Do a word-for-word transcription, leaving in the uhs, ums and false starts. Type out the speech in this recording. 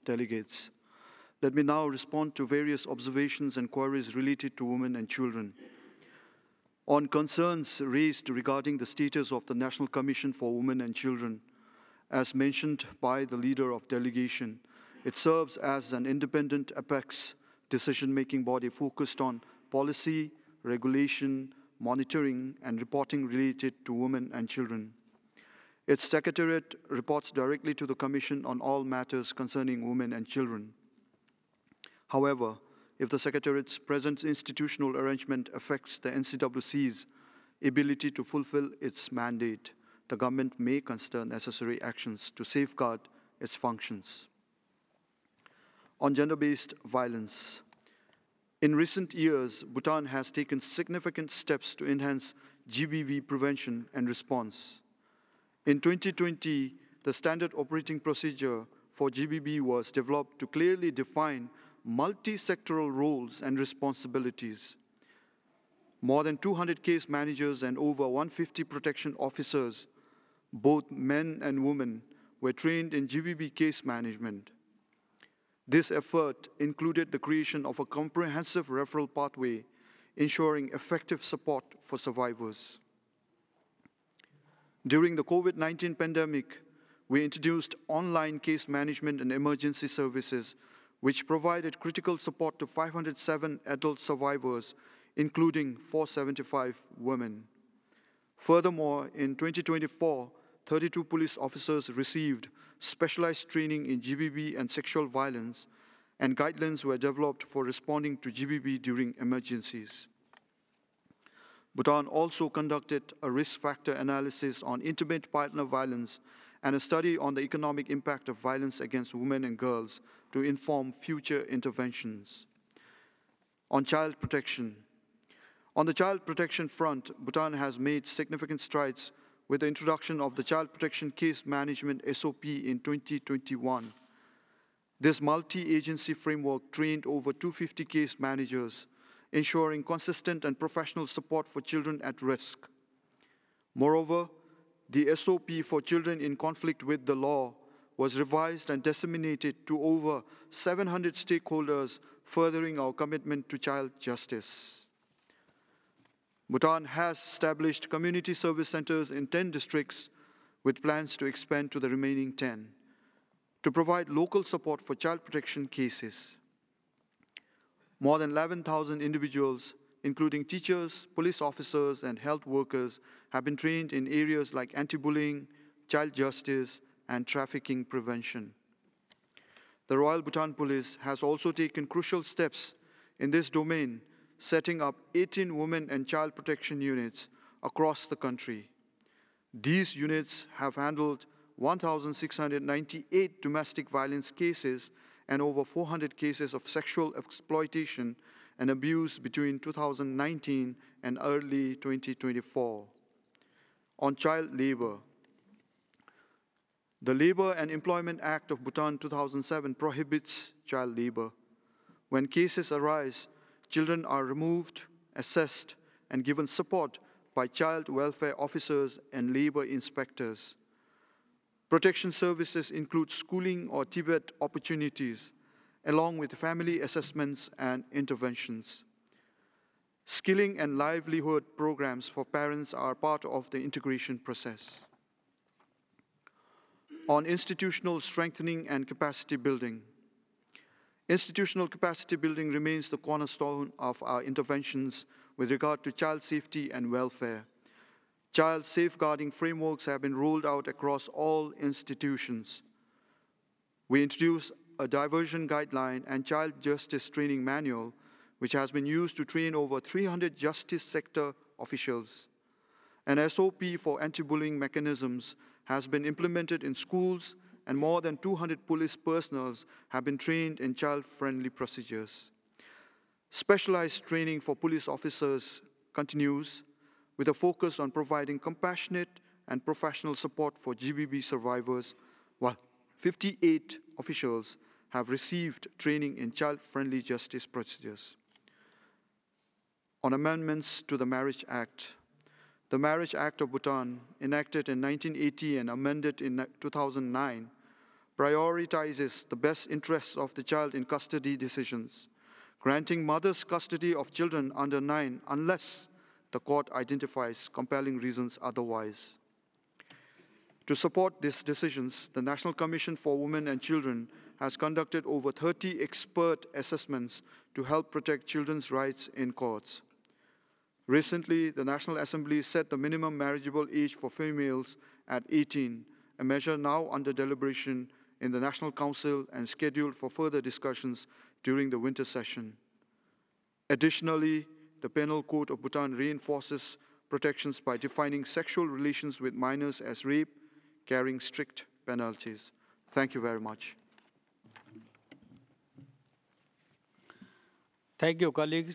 delegates. Let me now respond to various observations and queries related to women and children. On concerns raised regarding the status of the National Commission for Women and Children, as mentioned by the leader of delegation, it serves as an independent apex decision-making body focused on policy, regulation, monitoring, and reporting related to women and children. Its secretariat reports directly to the Commission on all matters concerning women and children. However, if the Secretariat's present institutional arrangement affects the N C W C's ability to fulfill its mandate, the government may consider necessary actions to safeguard its functions. On gender-based violence, in recent years, Bhutan has taken significant steps to enhance G B V prevention and response. In twenty twenty, the standard operating procedure for G B V was developed to clearly define multi-sectoral roles and responsibilities. More than two hundred case managers and over one hundred fifty protection officers, both men and women, were trained in G B V case management. This effort included the creation of a comprehensive referral pathway, ensuring effective support for survivors. During the COVID nineteen pandemic, we introduced online case management and emergency services, which provided critical support to five hundred seven adult survivors, including four hundred seventy-five women. Furthermore, in twenty twenty-four, thirty-two police officers received specialized training in G B V and sexual violence, and guidelines were developed for responding to G B V during emergencies. Bhutan also conducted a risk factor analysis on intimate partner violence and a study on the economic impact of violence against women and girls to inform future interventions. On child protection. On the child protection front, Bhutan has made significant strides with the introduction of the Child Protection Case Management S O P in twenty twenty-one. This multi-agency framework trained over two hundred fifty case managers, ensuring consistent and professional support for children at risk. Moreover, the S O P for children in conflict with the law was revised and disseminated to over seven hundred stakeholders, furthering our commitment to child justice. Bhutan has established community service centers in ten districts with plans to expand to the remaining ten to provide local support for child protection cases. More than eleven thousand individuals, including teachers, police officers, and health workers, have been trained in areas like anti-bullying, child justice, and trafficking prevention. The Royal Bhutan Police has also taken crucial steps in this domain, setting up eighteen women and child protection units across the country. These units have handled one thousand six hundred ninety-eight domestic violence cases and over four hundred cases of sexual exploitation and abuse between two thousand nineteen and early twenty twenty-four. On child labor, the Labor and Employment Act of Bhutan two thousand seven prohibits child labor. When cases arise, children are removed, assessed, and given support by child welfare officers and labor inspectors. Protection services include schooling or Tibet opportunities, along with family assessments and interventions. Skilling and livelihood programs for parents are part of the integration process. On institutional strengthening and capacity building. Institutional capacity building remains the cornerstone of our interventions with regard to child safety and welfare. Child safeguarding frameworks have been rolled out across all institutions. We introduced a diversion guideline and child justice training manual, which has been used to train over three hundred justice sector officials. An S O P for anti-bullying mechanisms has been implemented in schools, and more than two hundred police personnel have been trained in child-friendly procedures. Specialized training for police officers continues, with a focus on providing compassionate and professional support for G B V survivors, while fifty-eight officials have received training in child-friendly justice procedures. On amendments to the Marriage Act. The Marriage Act of Bhutan, enacted in nineteen eighty and amended in two thousand nine, prioritizes the best interests of the child in custody decisions, granting mothers custody of children under nine unless the court identifies compelling reasons otherwise. To support these decisions, the National Commission for Women and Children has conducted over thirty expert assessments to help protect children's rights in courts. Recently, the National Assembly set the minimum marriageable age for females at eighteen, a measure now under deliberation in the National Council and scheduled for further discussions during the winter session. Additionally, the Penal Code of Bhutan reinforces protections by defining sexual relations with minors as rape, carrying strict penalties. Thank you very much. Thank you, colleagues.